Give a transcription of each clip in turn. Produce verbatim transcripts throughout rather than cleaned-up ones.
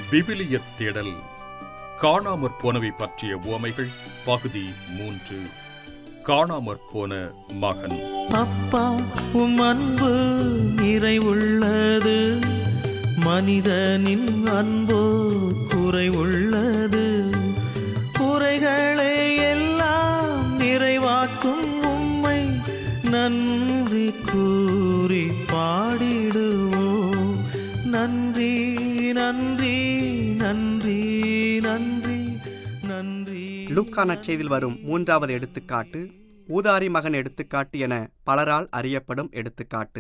விவிலியத் தேடல் காணாமற் போனவை பற்றிய உவமைகள் பகுதி மூன்று. காணாமற் போன மகன். அப்பா, உம் அன்பு நிறைவுள்ளது, மனிதனின் அன்போ குறைவுள்ளது. குறைகளை எல்லாம் நிறைவாக்கும் உம்மை நன்றி கூறி பாடிடுவோம். நன்றி நன்றி நன்றி நன்றி நன்றி. லூக்கா நற்செய்தியில் வரும் மூன்றாவது எடுத்துக்காட்டு ஊதாரி மகன் எடுத்துக்காட்டு என பலரால் அறியப்படும் எடுத்துக்காட்டு.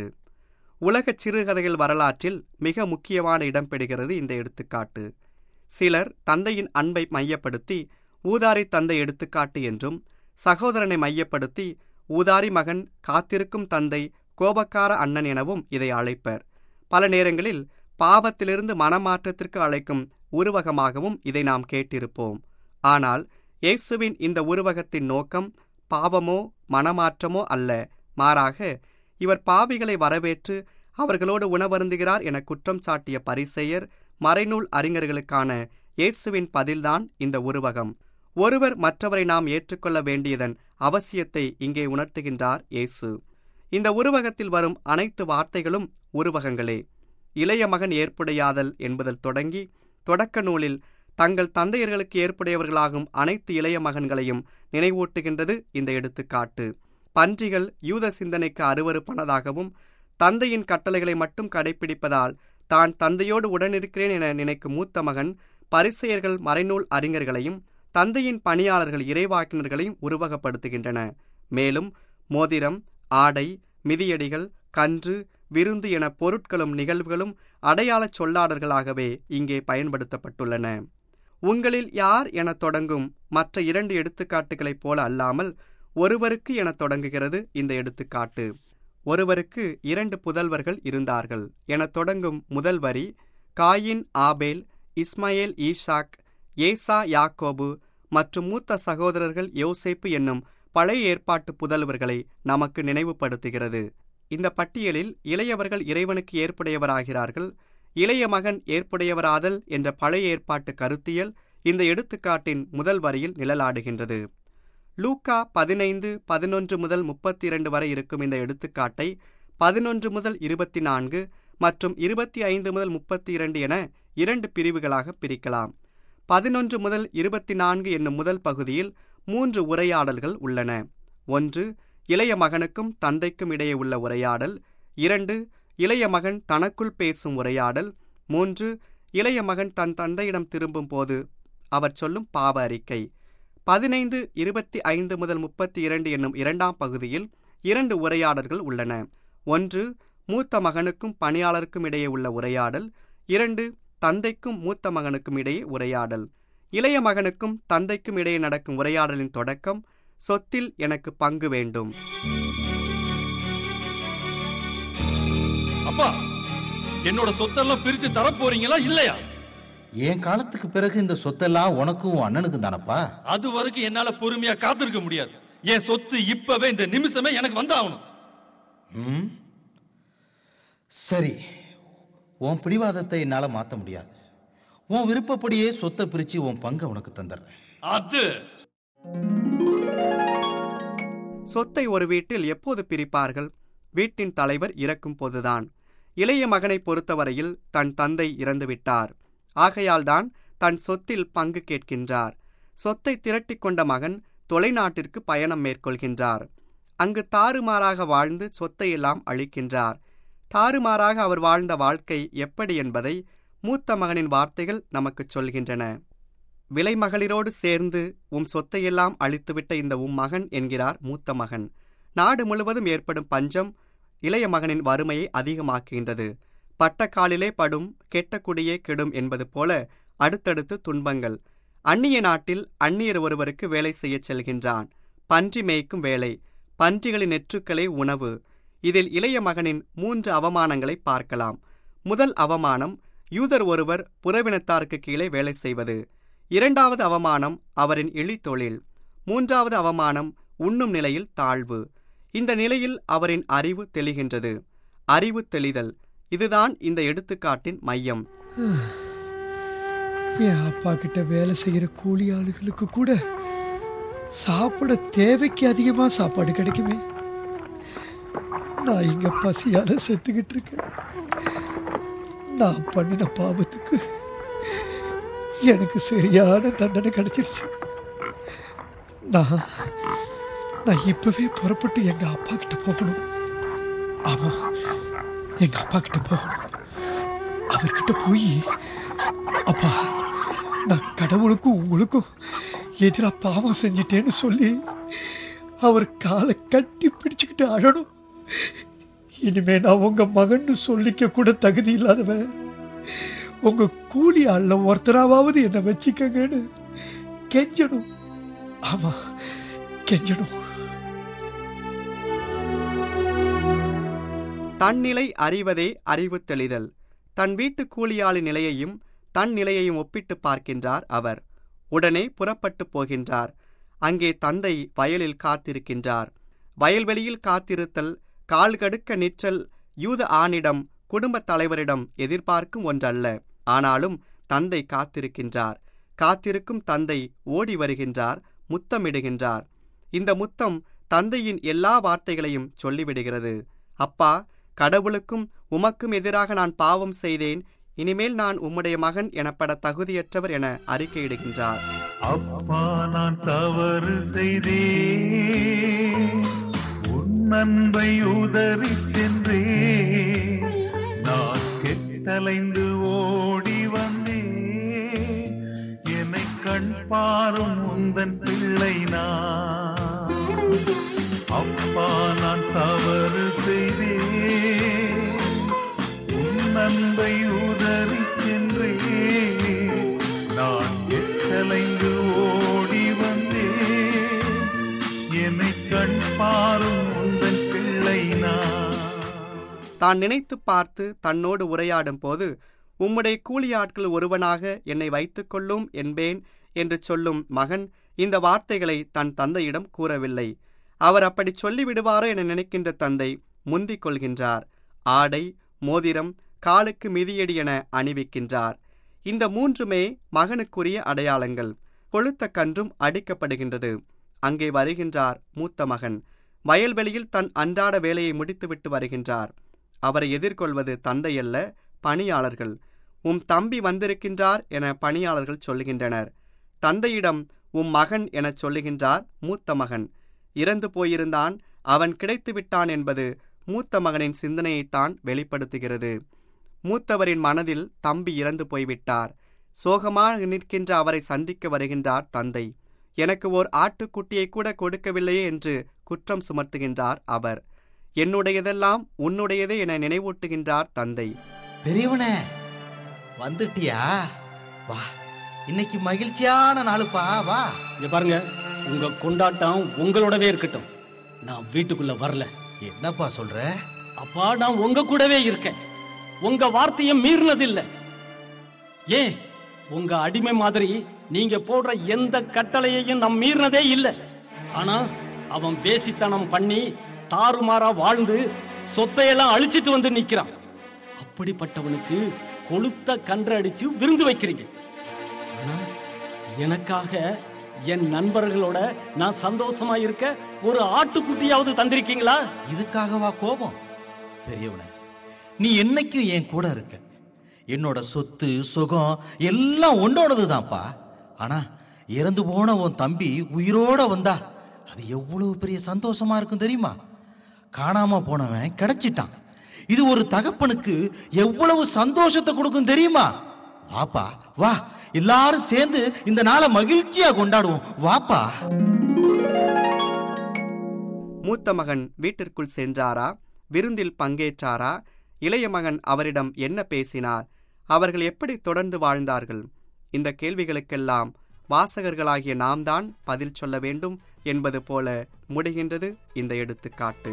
உலக சிறுகதைகள் வரலாற்றில் மிக முக்கியமான இடம் பெறுகிறது இந்த எடுத்துக்காட்டு. சிலர் தந்தையின் அன்பை மையப்படுத்தி ஊதாரி தந்தை எடுத்துக்காட்டு என்றும், சகோதரனை மையப்படுத்தி ஊதாரி மகன், காத்திருக்கும் தந்தை, கோபக்கார அண்ணன் எனவும் இதை அழைப்பர். பல நேரங்களில் பாவத்திலிருந்து மனமாற்றத்திற்கு அழைக்கும் உருவகமாகவும் இதை நாம் கேட்டிருப்போம். ஆனால் இயேசுவின் இந்த உருவகத்தின் நோக்கம் பாவமோ மனமாற்றமோ அல்ல. மாறாக இவர் பாவிகளை வரவேற்று அவர்களோடு உணவருந்துகிறார் என குற்றம் சாட்டிய பரிசேயர், மறைநூல் அறிஞர்களுக்கான இயேசுவின் பதில்தான் இந்த உருவகம். ஒருவர் மற்றவரை நாம் ஏற்றுக்கொள்ள வேண்டியதன் அவசியத்தை இங்கே உணர்த்துகின்றார் இயேசு. இந்த உருவகத்தில் வரும் அனைத்து வார்த்தைகளும் உருவகங்களே. இளைய மகன் ஏற்புடையாதல் என்பதில் தொடங்கி தொடக்க நூலில் தங்கள் தந்தையர்களுக்கு ஏற்புடையவர்களாகும் அனைத்து இளைய மகன்களையும் நினைவூட்டுகின்றது இந்த எடுத்துக்காட்டு. பன்றிகள் யூத சிந்தனைக்கு அருவருப்பானதாகவும், தந்தையின் கட்டளைகளை மட்டும் கடைபிடிப்பதால் தான் தந்தையோடு உடனிருக்கிறேன் என நினைக்கும் மூத்த மகன் பரிசேயர்கள், மறைநூல் அறிஞர்களையும் தந்தையின் பணியாளர்கள், இறைவாக்கினர்களையும் உருவகப்படுத்துகின்றன. மேலும் மோதிரம், ஆடை, மிதியடிகள், கன்று, விருந்து என பொருட்களும் நிகழ்வுகளும் அடையாளச் சொல்லாடல்களாகவே இங்கே பயன்படுத்தப்பட்டுள்ளன. உங்களில் யார் என தொடங்கும் மற்ற இரண்டு எடுத்துக்காட்டுகளைப் போல அல்லாமல் ஒருவருக்கு என தொடங்குகிறது இந்த எடுத்துக்காட்டு. ஒருவருக்கு இரண்டு புதல்வர்கள் இருந்தார்கள் என தொடங்கும் முதல் வரி காயின், ஆபேல், இஸ்மாயேல், ஈசாக், ஏசா, யாக்கோபு மற்றும் மூத்த சகோதரர்கள் யோசேப்பு என்னும் பழைய ஏற்பாட்டு புதல்வர்களை நமக்கு நினைவுபடுத்துகிறது. இந்த பட்டியலில் இளையவர்கள் இறைவனுக்கு ஏற்புடையவராகிறார்கள். இளைய மகன் ஏற்புடையவராதல் என்ற பழைய ஏற்பாட்டு கருத்தியல் இந்த எடுத்துக்காட்டின் முதல் வரியில் நிழலாடுகின்றது. லூக்கா பதினைந்து பதினொன்று முதல் முப்பத்தி இரண்டு வரை இருக்கும் இந்த எடுத்துக்காட்டை பதினொன்று முதல் இருபத்தி நான்கு மற்றும் இருபத்தி ஐந்து முதல் முப்பத்தி இரண்டு என இரண்டு பிரிவுகளாக பிரிக்கலாம். பதினொன்று முதல் இருபத்தி நான்கு என்னும் முதல் பகுதியில் மூன்று உரையாடல்கள் உள்ளன. ஒன்று, இளைய மகனுக்கும் தந்தைக்கும் இடையே உள்ள உரையாடல். இரண்டு, இளைய மகன் தனக்குள் பேசும் உரையாடல். மூன்று, இளைய மகன் தன் தந்தையிடம் திரும்பும் போது அவர் சொல்லும் பாவ அறிக்கை. பதினைந்து இருபத்தி ஐந்து முதல் முப்பத்தி இரண்டு என்னும் இரண்டாம் பகுதியில் இரண்டு உரையாடல்கள் உள்ளன. ஒன்று, மூத்த மகனுக்கும் பணியாளருக்கும் இடையே உள்ள உரையாடல். இரண்டு, தந்தைக்கும் மூத்த மகனுக்கும் இடையே உரையாடல். இளைய மகனுக்கும் தந்தைக்கும் இடையே நடக்கும் உரையாடலின் தொடக்கம், சொத்தில் எனக்கு பங்கு வேண்டும். அப்பா, என்னோட சொத்தெல்லாம் பிரித்து தர போறீங்களா இல்லையா? என் காலத்துக்கு பிறகு இந்த சொத்தெல்லாம் உனக்கும் அண்ணனுக்கும் தானப்பா. அது வரைக்கும் என்னால பொறுமையா காத்திருக்க முடியாது. என் சொத்து இப்பவே இந்த நிமிஷமே எனக்கு வந்தாகணும். ம், சரி, உன் பிடிவாதத்தை என்னால மாற்ற முடியாது. உன் விருப்பப்படியே சொத்தை பிரிச்சு உன் பங்கை உனக்கு தந்துடுறேன். அது சொத்தை ஒரு வீட்டில் எப்போது பிரிப்பார்கள்? வீட்டின் தலைவர் இறக்கும் போதுதான். இளைய மகனை பொறுத்தவரையில் தன் தந்தை இறந்துவிட்டார். ஆகையால்தான் தன் சொத்தில் பங்கு கேட்கின்றார். சொத்தை திரட்டி கொண்ட மகன் தொலைநாட்டிற்கு பயணம் மேற்கொள்கின்றார். அங்கு தாறுமாறாக வாழ்ந்து சொத்தையெல்லாம் அளிக்கின்றார். தாறுமாறாக அவர் வாழ்ந்த வாழ்க்கை எப்படி என்பதை மூத்த மகனின் வார்த்தைகள் நமக்கு சொல்கின்றன. விலைமகளிரோடு சேர்ந்து உம் சொத்தையெல்லாம் அழித்துவிட்ட இந்த உம் மகன் என்கிறார் மூத்த மகன். நாடு முழுவதும் ஏற்படும் பஞ்சம் இளைய மகனின் வறுமையை அதிகமாக்குகின்றது. பட்டக்காலிலே படும் கெட்ட குடியே கெடும் என்பது போல அடுத்தடுத்து துன்பங்கள். அந்நிய நாட்டில் அந்நியர் ஒருவருக்கு வேலை செய்ய செல்கின்றான். பன்றி மேய்க்கும் வேலை, பன்றிகளின் நெற்றுக்களே உணவு. இதில் இளைய மகனின் மூன்று அவமானங்களை பார்க்கலாம். முதல் அவமானம், யூதர் ஒருவர் புறவினத்தாருக்கு கீழே வேலை செய்வது. இரண்டாவது அவமானம், அவரின் இழித்தொழில். மூன்றாவது அவமானம், உண்ணும் நிலையில் தாழ்வு. இந்த நிலையில் அவரின் அறிவு தெளிகின்றது. அறிவு தெளிதல், இதுதான் இந்த எடுத்துக்காட்டின் மையம். என் அப்பா கிட்ட வேலை செய்யற கூலி ஆளுகளுக்கு கூட சாப்பிட தேவைக்கு அதிகமா சாப்பாடு கிடைக்குமே. நான் இங்க பசியால செத்துக்கிட்டு இருக்கேன். நான் பண்ணின பாவத்துக்கு எனக்கு சரியான தண்டனை கிடைச்சிருச்சு. நான் நான் இப்பவே புறப்பட்டு எங்க அப்பா கிட்ட போகணும். ஆமா, எங்க அப்பா கிட்ட போகணும். அவர்கிட்ட போய், அப்பா, நான் கடவுளுக்கும் உங்களுக்கும் எதிரா பாவம் செஞ்சிட்டேன்னு சொல்லி அவர் காலை கட்டி பிடிச்சுக்கிட்டு அழணும். இனிமே நான் உங்க மகன்னு சொல்லிக்க கூட தகுதி இல்லாதவன். உங்க கூலி ஆள்ல ஒருத்தராவது என்னை வச்சுக்கங்கன்னு கெஞ்சணும். ஆமா, கெஞ்சணும். தன்னிலை அறிவதே அறிவு தெளிதல். தன் வீட்டு கூலியாளின் நிலையையும் தன் நிலையையும் ஒப்பிட்டு பார்க்கின்றார் அவர். உடனே புறப்பட்டு போகின்றார். அங்கே தந்தை வயலில் காத்திருக்கின்றார். வயல்வெளியில் காத்திருத்தல், கால்கடுக்க நிற்றல் யூத ஆணிடம், குடும்பத் தலைவரிடம் எதிர்பார்க்கும் ஒன்றல்ல. ஆனாலும் தந்தை காத்திருக்கின்றார். காத்திருக்கும் தந்தை ஓடி வருகின்றார், முத்தமிடுகின்றார். இந்த முத்தம் தந்தையின் எல்லா வார்த்தைகளையும் சொல்லிவிடுகிறது. அப்பா, கடவுளுக்கும் உமக்கும் எதிராக நான் பாவம் செய்தேன். இனிமேல் நான் உம்முடைய மகன் எனப்பட தகுதியற்றவர் என அறிக்கையிடுகின்றார். அப்பா, நான் தவறு செய்தேன், உன் அன்பை உதறி சென்றே, நான் கெட்டலைந்து ஓடி வந்தேன், என்னை கண் பாரும் உந்தன் பிள்ளை நான். அப்பா, நான் தவறு செய்தேன், உன் அன்பை உதறி சென்றே, நான் எட்டலைந்து ஓடி வந்தேன், என்னை கண் பாரும் உந்தன் பிள்ளை நான். தான் நினைத்து பார்த்து தன்னோடு உரையாடும் போது, உம்முடைய கூலியாட்கள் ஒருவனாக என்னை வைத்துக் கொள்ளும் என்பேன் என்று சொல்லும் மகன் இந்த வார்த்தைகளை தன் தந்தையிடம் கூறவில்லை. அவர் அப்படி சொல்லிவிடுவாரோ என நினைக்கின்ற தந்தை முந்திக் கொள்கின்றார். ஆடை, மோதிரம், காலுக்கு மிதியடி என அணிவிக்கின்றார். இந்த மூன்றுமே மகனுக்குரிய அடையாளங்கள். கொழுத்த கன்றும் அடிக்கப்படுகின்றது. அங்கே வருகின்றார் மூத்த மகன். வயல்வெளியில் தன் அன்றாட வேலையை முடித்துவிட்டு வருகின்றார். அவரை எதிர்கொள்வது தந்தையல்ல, பணியாளர்கள். உம் தம்பி வந்திருக்கின்றார் என பணியாளர்கள் சொல்லுகின்றனர். தந்தையிடம் உம் மகன் எனச் சொல்லுகின்றார் மூத்த மகன். இறந்து போயிருந்தான், அவன் கிடைத்து விட்டான் என்பது மூத்த மகனின் சிந்தனையைத்தான் வெளிப்படுத்துகிறது. மூத்தவரின் மனதில் தம்பி இறந்து போய்விட்டார். சோகமாக நிற்கின்ற அவரை சந்திக்க வருகின்றார் தந்தை. எனக்கு ஓர் ஆட்டுக்குட்டியை கூட கொடுக்கவில்லையே என்று குற்றம் சுமத்துகின்றார் அவர். என்னுடையதெல்லாம் உன்னுடையதே என நினைவூட்டுகின்றார் தந்தை. பெரியவனே, வந்துட்டியா? வா, இன்னைக்கு மகிழ்ச்சியான நாளுப்பா, வா. இங்க பாருங்க, உங்க கொண்டாட்டம் உங்களோடவே இருக்கட்டும். நான் வீட்டுக்குள்ள வரல. என்னப்பா சொல்ற? அப்பா, நான் உங்க கூடவே இருக்கேன். உங்க வார்த்தையை மீறினதில்லை. ஏன், உங்க அடிமை மாதிரி நீங்க போடுற எந்த கட்டளையையும் நான் மீறினதே இல்லை. ஆனா அவன் வேசித்தனம் பண்ணி தாறுமாறா வாழ்ந்து சொத்தையெல்லாம் அழிச்சிட்டு வந்து நிக்கிறான். அப்படிப்பட்டவனுக்கு கொளுத்த கன்று அடிச்சு விருந்து வைக்கிறீங்க. ஆனா எனக்காக என் நண்பர்களோட நான் சந்தோஷமா இருக்க ஒரு ஆட்டுக்குட்டியாவது தந்திருக்கீங்களா? இதுக்காகவா கோபம்? பெரியவனே, நீ என்னைக்கும் என் கூட இருக்க. என்னோட சொத்து சுகம் எல்லாம் உன்னோடதுதான்ப்பா. ஆனா இறந்து போன உன் தம்பி உயிரோட வந்தா அது எவ்வளவு பெரிய சந்தோஷமா இருக்கும் தெரியுமா? காணாம போனவன் கிடைச்சிட்டான். இது ஒரு தகப்பனுக்கு எவ்வளவு சந்தோஷத்தை கொடுக்கும் தெரியுமா? வாப்பா, வா, எல்லாரும் சேர்ந்து இந்த நாளை மகிழ்ச்சியா கொண்டாடுவோம். வாப்பா. மூத்த மகன் வீட்டிற்குள் சென்றாரா? விருந்தில் பங்கேற்றாரா? இளைய மகன் அவரிடம் என்ன பேசினார்? அவர்கள் எப்படி தொடர்ந்து வாழ்ந்தார்கள்? இந்த கேள்விகளுக்கெல்லாம் வாசகர்களாகிய நாம் தான் பதில் சொல்ல வேண்டும் என்பது போல முடிகின்றது இந்த எடுத்துக்காட்டு.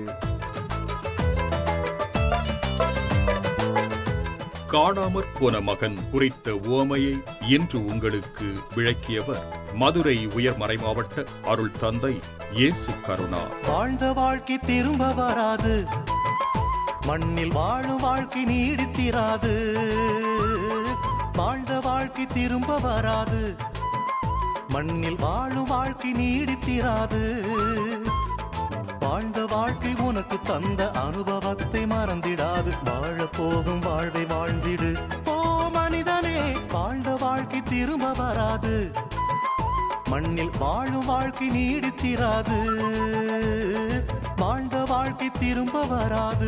காணாமற் போன மகன் குறித்த உவமையை இன்று உங்களுக்கு விளக்கியவர் மதுரை உயர்மறை மாவட்ட அருள் தந்தை இயேசு கருணா. வாழ்ந்த வாழ்க்கை திரும்ப வராது, மண்ணில் வாழும் வாழ்க்கை நீடித்திராது. வாழ்ந்த வாழ்க்கை திரும்ப வராது. மண்ணில் வாழும் வாழ்க்கை நீடித்திராது. வாழ்ந்த வாழ்க்கை உனக்கு தந்த அனுபவத்தை மறந்திடாது. வாழ போகும் வாழ்வை வாழ்ந்திடு ஓ மனிதனே. வாழ்ந்த வாழ்க்கை திரும்ப வராது. மண்ணில் வாழும் வாழ்க்கை நீடித்திராது. வாழ்ந்த வாழ்க்கை திரும்ப வராது.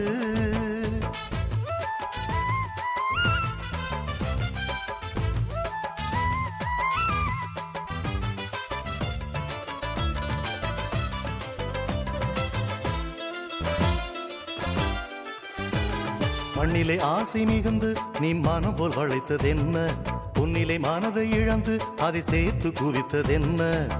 மண்ணிலே ஆசை மிகுந்து நீ மனம் போல் வளைத்ததென்ன? உன்னிலே மனதை இழந்து அதை சேர்த்து குவித்ததென்ன?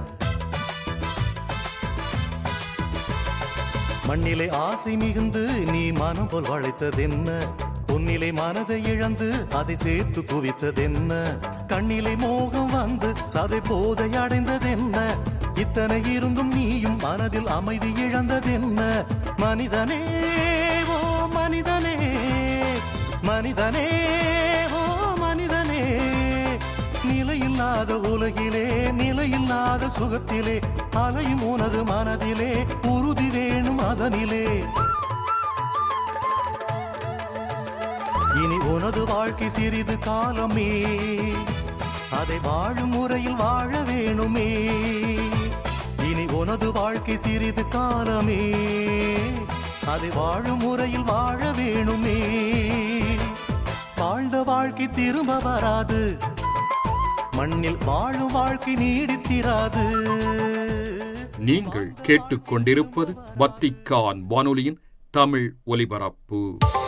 மண்ணிலே ஆசை மிகுந்து நீ மனம் போல் வளைத்ததென்ன? உன்னிலே மனதை இழந்து அதை சேர்த்து குவித்ததென்ன? கண்ணிலே மோகம் வந்து சதை போதை அடைந்ததென்ன? இத்தனை இருந்தும் நீயும் மனதில் அமைதி இழந்ததென்ன? மனிதனே ஓ மனிதனே, மனிதனே ஓ மனிதனே. நிலையில்லாத உலகிலே நிலையில்லாத சுகத்திலே அலையும் உனது மனதிலே உறுதி வேணும் அதனிலே. இனி உனது வாழ்க்கை சிறிது காலமே, அதை வாழும் முறையில் வாழ வேணுமே. இனி உனது வாழ்க்கை சிறிது காலமே, அதை வாழும் முறையில் வாழ வேணுமே. வாழ்ந்த வாழ்க்கை திரும்ப வராது. மண்ணில் வாழும் வாழ்க்கை நீடித்திராது. நீங்கள் கேட்டுக்கொண்டிருப்பது வத்திக்கான் வானொலியின் தமிழ் ஒலிபரப்பு.